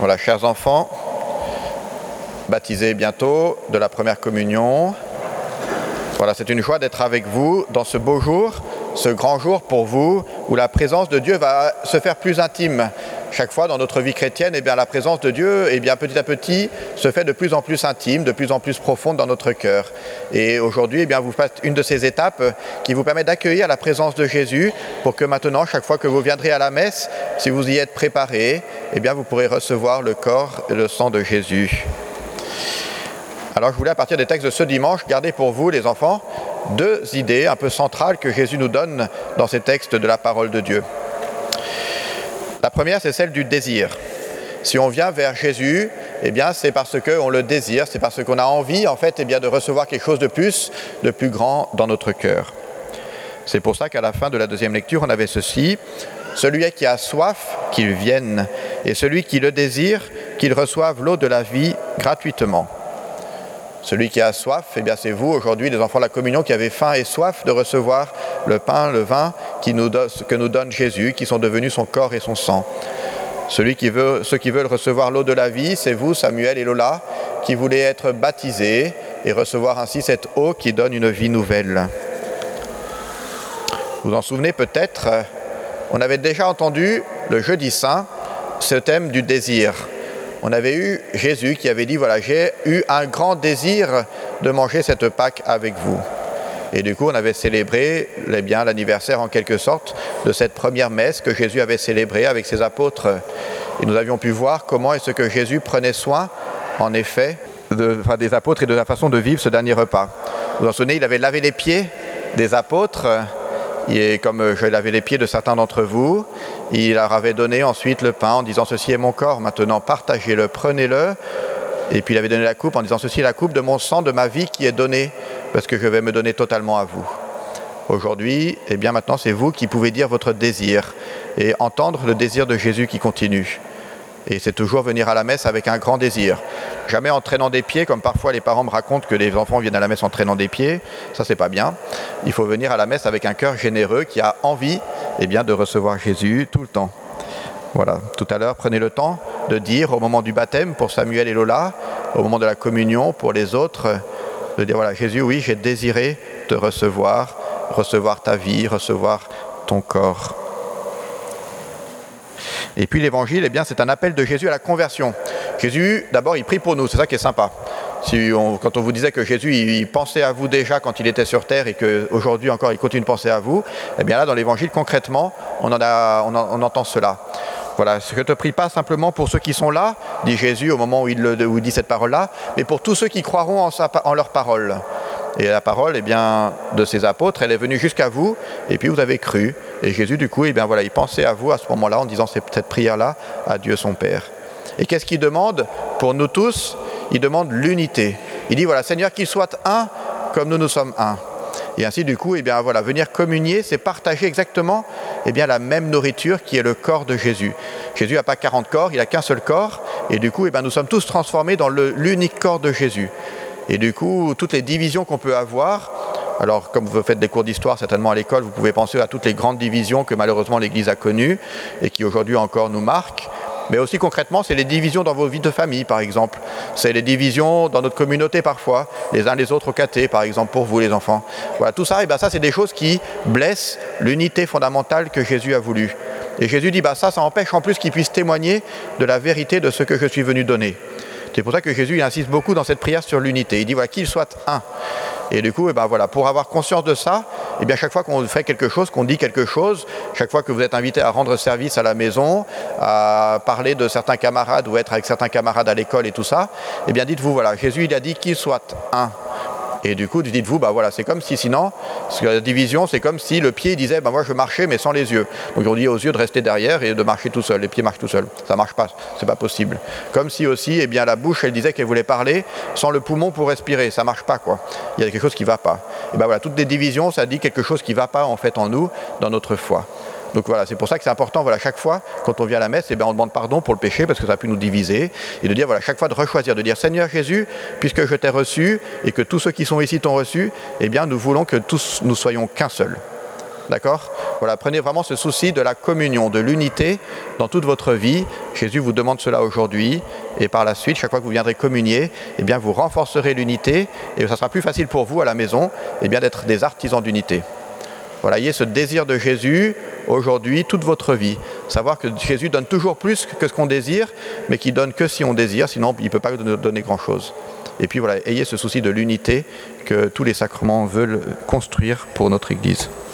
Voilà, chers enfants, baptisés bientôt de la première communion. Voilà, c'est une joie d'être avec vous dans ce beau jour, ce grand jour pour vous, où la présence de Dieu va se faire plus intime. Chaque fois dans notre vie chrétienne, la présence de Dieu, petit à petit, se fait de plus en plus intime, de plus en plus profonde dans notre cœur. Et aujourd'hui, vous faites une de ces étapes qui vous permet d'accueillir la présence de Jésus pour que maintenant, chaque fois que vous viendrez à la messe, si vous y êtes préparés, vous pourrez recevoir le corps et le sang de Jésus. Alors je voulais, à partir des textes de ce dimanche, garder pour vous, les enfants, deux idées un peu centrales que Jésus nous donne dans ces textes de la parole de Dieu. La première, c'est celle du désir. Si on vient vers Jésus, c'est parce qu'on le désire, c'est parce qu'on a envie, de recevoir quelque chose de plus grand dans notre cœur. C'est pour ça qu'à la fin de la deuxième lecture, on avait ceci: celui qui a soif, qu'il vienne, et celui qui le désire, qu'il reçoive l'eau de la vie gratuitement. Celui qui a soif, c'est vous aujourd'hui, les enfants de la communion, qui avez faim et soif de recevoir le pain, le vin que nous donne Jésus, qui sont devenus son corps et son sang. Ceux qui veulent recevoir l'eau de la vie, c'est vous, Samuel et Lola, qui voulez être baptisés et recevoir ainsi cette eau qui donne une vie nouvelle. Vous vous en souvenez peut-être, on avait déjà entendu le jeudi saint ce thème du désir. On avait eu Jésus qui avait dit, voilà, j'ai eu un grand désir de manger cette Pâque avec vous. Et du coup, on avait célébré l'anniversaire en quelque sorte de cette première messe que Jésus avait célébrée avec ses apôtres. Et nous avions pu voir comment est-ce que Jésus prenait soin, en effet, des apôtres et de la façon de vivre ce dernier repas. Vous vous en souvenez, il avait lavé les pieds des apôtres. Et comme je lavais les pieds de certains d'entre vous, il leur avait donné ensuite le pain en disant « Ceci est mon corps, maintenant partagez-le, prenez-le ». Et puis il avait donné la coupe en disant « Ceci est la coupe de mon sang, de ma vie qui est donnée, parce que je vais me donner totalement à vous ». Aujourd'hui, maintenant c'est vous qui pouvez dire votre désir et entendre le désir de Jésus qui continue. Et c'est toujours venir à la messe avec un grand désir. Jamais en traînant des pieds, comme parfois les parents me racontent que les enfants viennent à la messe en traînant des pieds. Ça, c'est pas bien. Il faut venir à la messe avec un cœur généreux qui a envie de recevoir Jésus tout le temps. Voilà. Tout à l'heure, prenez le temps de dire au moment du baptême pour Samuel et Lola, au moment de la communion pour les autres, de dire voilà, Jésus, oui, j'ai désiré te recevoir ta vie, recevoir ton corps. Et puis l'évangile, c'est un appel de Jésus à la conversion. Jésus, d'abord, il prie pour nous, c'est ça qui est sympa. Quand on vous disait que Jésus, il pensait à vous déjà quand il était sur terre et qu'aujourd'hui encore, il continue de penser à vous, là, dans l'évangile, concrètement, on entend cela. Voilà, je ne te prie pas simplement pour ceux qui sont là, dit Jésus au moment où il dit cette parole-là, mais pour tous ceux qui croiront en leur parole. Et la parole, de ses apôtres, elle est venue jusqu'à vous, et puis vous avez cru. Et Jésus, du coup, il pensait à vous à ce moment-là, en disant cette prière-là à Dieu son Père. Et qu'est-ce qu'il demande pour nous tous? Il demande l'unité. Il dit, voilà, Seigneur, qu'il soit un comme nous sommes un. Et ainsi, du coup, venir communier, c'est partager exactement la même nourriture qui est le corps de Jésus. Jésus n'a pas 40 corps, il n'a qu'un seul corps, et du coup, nous sommes tous transformés dans l'unique corps de Jésus. Et du coup, toutes les divisions qu'on peut avoir, alors comme vous faites des cours d'histoire certainement à l'école, vous pouvez penser à toutes les grandes divisions que malheureusement l'Église a connues et qui aujourd'hui encore nous marquent. Mais aussi concrètement, c'est les divisions dans vos vies de famille, par exemple. C'est les divisions dans notre communauté parfois, les uns les autres au caté, par exemple, pour vous les enfants. Voilà, tout ça, ça c'est des choses qui blessent l'unité fondamentale que Jésus a voulu. Et Jésus dit, ça empêche en plus qu'il puisse témoigner de la vérité de ce que je suis venu donner. C'est pour ça que Jésus il insiste beaucoup dans cette prière sur l'unité. Il dit voilà, qu'il soit un. Et du coup, pour avoir conscience de ça, chaque fois qu'on fait quelque chose, qu'on dit quelque chose, chaque fois que vous êtes invité à rendre service à la maison, à parler de certains camarades ou être avec certains camarades à l'école et tout ça, dites-vous voilà, Jésus il a dit qu'il soit un. Et du coup, dites-vous, c'est comme si sinon, parce que la division, c'est comme si le pied disait, moi je marchais mais sans les yeux. Donc on dit aux yeux de rester derrière et de marcher tout seul. Les pieds marchent tout seuls. Ça marche pas, c'est pas possible. Comme si aussi, la bouche, elle disait qu'elle voulait parler sans le poumon pour respirer. Ça marche pas, quoi. Il y a quelque chose qui va pas. Et toutes les divisions, ça dit quelque chose qui va pas en fait en nous, dans notre foi. Donc voilà, c'est pour ça que c'est important, chaque fois, quand on vient à la messe, on demande pardon pour le péché, parce que ça a pu nous diviser, et de dire, chaque fois de rechoisir, de dire, Seigneur Jésus, puisque je t'ai reçu, et que tous ceux qui sont ici t'ont reçu, nous voulons que tous nous soyons qu'un seul. d'accord ? Voilà, prenez vraiment ce souci de la communion, de l'unité dans toute votre vie. Jésus vous demande cela aujourd'hui, et par la suite, chaque fois que vous viendrez communier, eh bien vous renforcerez l'unité, et ça sera plus facile pour vous à la maison, eh bien d'être des artisans d'unité. Voilà, ayez ce désir de Jésus aujourd'hui, toute votre vie. Savoir que Jésus donne toujours plus que ce qu'on désire, mais qu'il donne que si on désire, sinon il ne peut pas nous donner grand-chose. Et puis voilà, ayez ce souci de l'unité que tous les sacrements veulent construire pour notre Église.